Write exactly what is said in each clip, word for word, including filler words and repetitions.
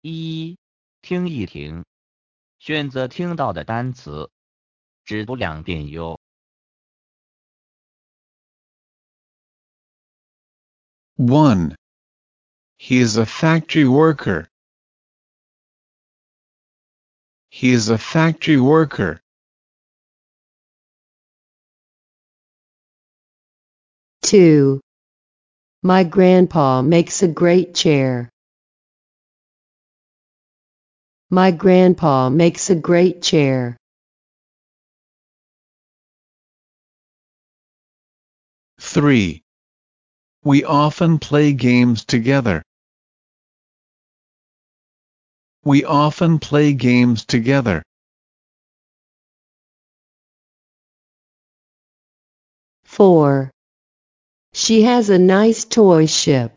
一，听一听，选择听到的单词，只读两遍哟。 one. He is a factory worker. He is a factory worker. two. My grandpa makes a great chair. My grandpa makes a great chair. three. We often play games together. We often play games together. four. She has a nice toy ship.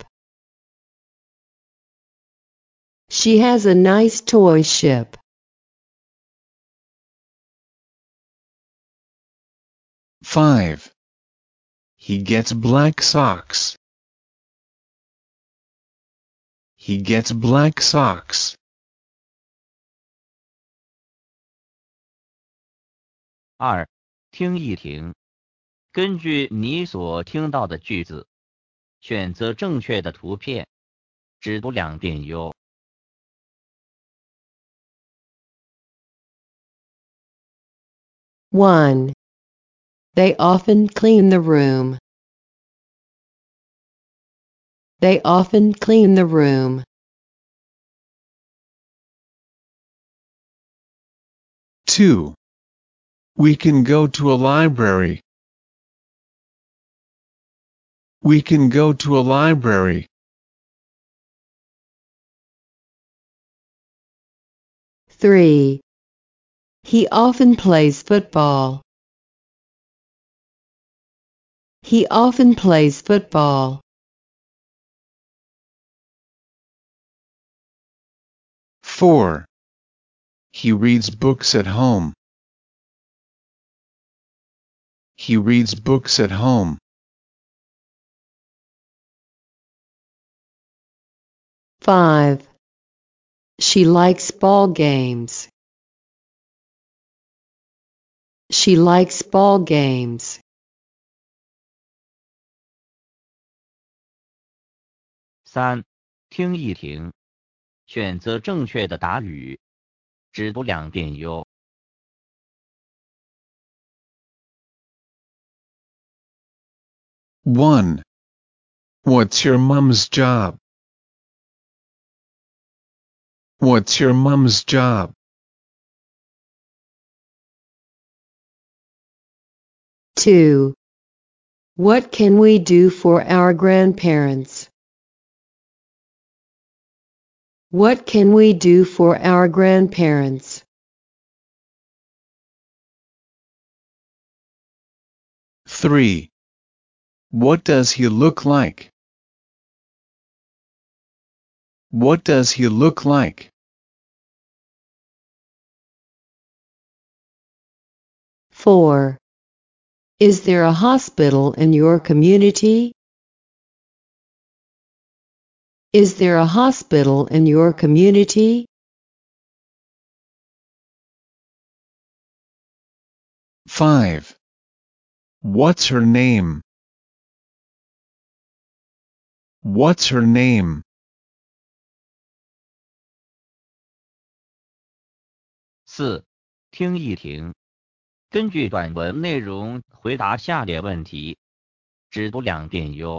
She has a nice toy ship. five. He gets black socks. He gets black socks. 二，听一听，根据你所听到的句子，选择正确的图片，只读两遍哟。 one. They often clean the room. They often clean the room. two. We can go to a library. We can go to a library. three. He often plays football. He often plays football. four. He reads books at home. He reads books at home. five. She likes ball games. She likes ball games. 三，听一听，选择正确的答语，只读两遍哟。 one. What's your mom's job? What's your mom's job? two. What can we do for our grandparents? What can we do for our grandparents? three. What does he look like? What does he look like? four. Is there a hospital in your community? Is there a hospital in your community? five. What's her name? What's her name? 四，听一听，根据短文内容回答下列问题，只读两遍哟。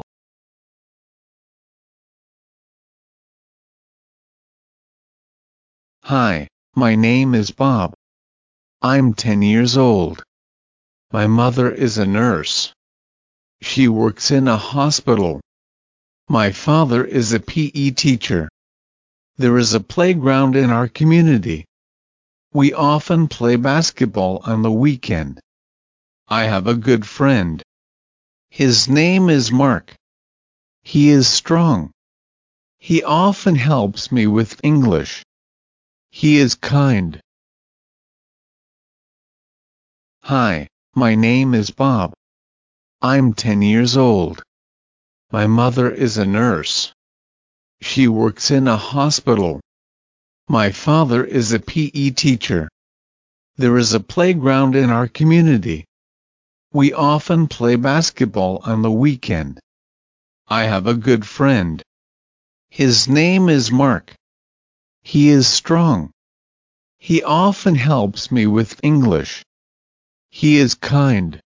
Hi, my name is Bob. I'm ten years old. My mother is a nurse. She works in a hospital. My father is a P E teacher. There is a playground in our community. We often play basketball on the weekend. I have a good friend. His name is Mark. He is strong. He often helps me with English. He is kind. Hi, my name is Bob. I'm ten years old. My mother is a nurse. She works in a hospital. My father is a P E teacher. There is a playground in our community. We often play basketball on the weekend. I have a good friend. His name is Mark. He is strong. He often helps me with English. He is kind.